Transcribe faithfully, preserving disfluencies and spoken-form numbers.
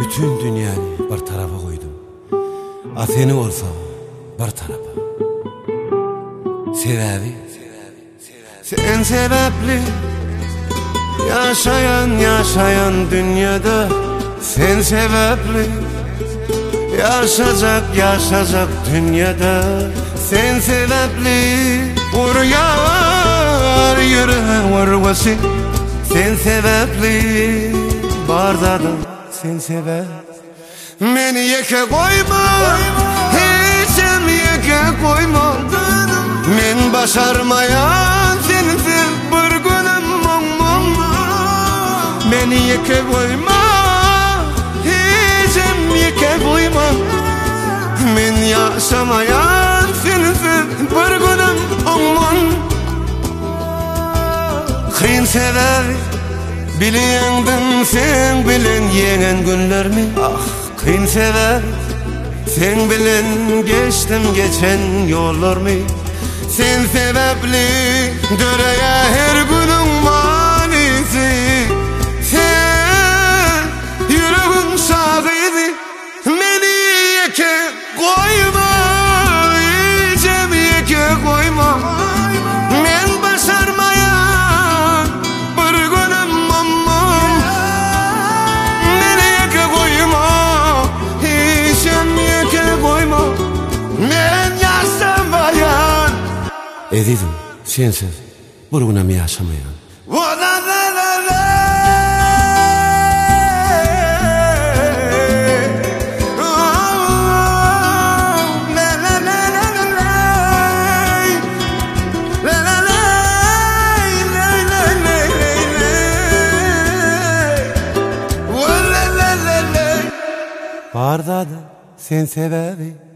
bütün dünyayı bir tarafa koydum. Ateni olsa bir tarafa. Sebebi sen sebepli yaşayan yaşayan dünyada, sen sebepli yaşayacak yaşayacak dünyada, sen sebepli vuruyor yüreğe vurması, sen sebepli barda da sen sebep. Beni yeke koyma, hiçim yeke koyma, men başarmayan sensiz bir günüm mum mum. Beni yeke koyma, hiçim yeke koyma, men yaşamayan sensiz bir günüm mum mum. Kıyın sebebi biliyendin sen bilen yenen günlerimi, ah kıyın sebebi sen bilen geçtim geçen yollarımı. Sen sebepli döreye her günün manisi, sen yüreğin şahidi. Beni yeke koyma, icem yeke koyma, men başarmayan bir günüm mummum. Beni yeke koyma, icem yeke koyma, men yaşamayan. Edidim sensiz bir günüm yaşamayan. Barda da sen sebebi